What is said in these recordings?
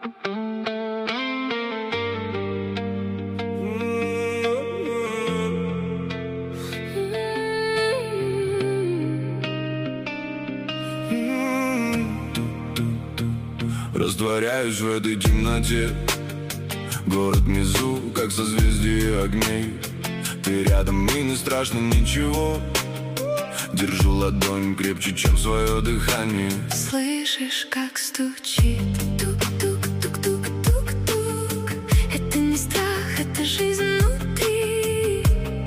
Растворяюсь в этой темноте. Город внизу, как созвездие огней. Ты рядом, и не страшно ничего. Держу ладонь крепче, чем свое дыхание. Слышишь, как стучит тук-тук-тук-тук-тук-тук. Это не страх, это жизнь внутри.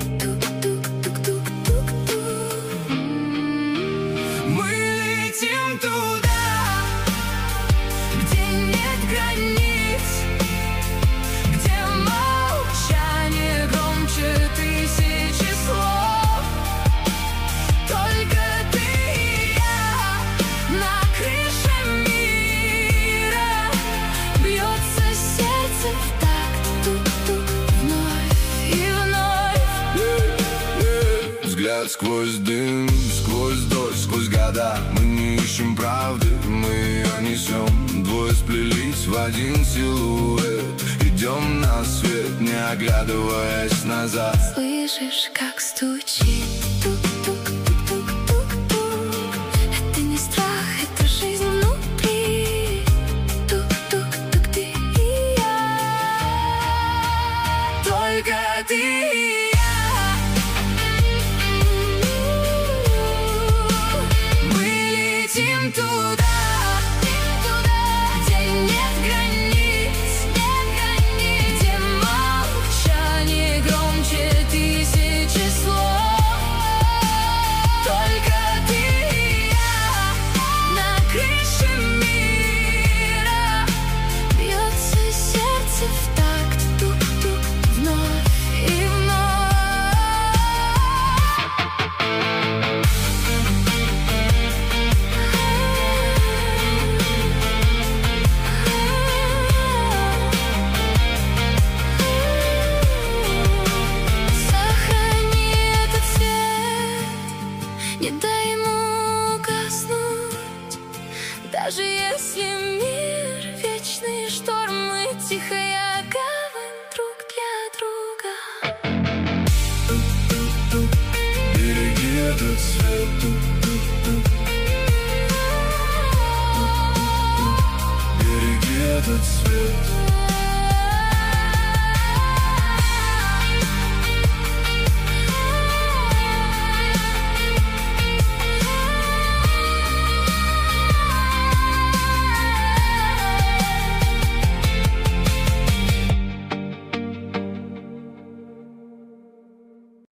Тук-тук-тук-тук-тук-тук. Мы летим туда, где нет границ, где молчание громче тысячи слов. Только ты и я на крыше мира. Бьется сердце в такт, тук-тук, вновь и вновь. Взгляд сквозь дым, сквозь дождь, сквозь года. Мы не ищем правды, мы ее несем. Двое сплелись в один силуэт. Идем на свет, не оглядываясь назад. Слышишь, как стучит тук-тук-тук-тук-тук-тук. Это не страх, это жизнь внутри. Тук-тук-тук, ты и я. Только ты и я. Мы летим туда, где нет границ, где молчание громче тысячи слов. Только ты и я на крыше мира. Бьется сердце в такт, тук-тук, вновь и Сохрани этот свет, не дай ему угаснуть. Даже если мир вечный шторм и тихая гавань друг для друга. Береги этот свет. Береги этот свет.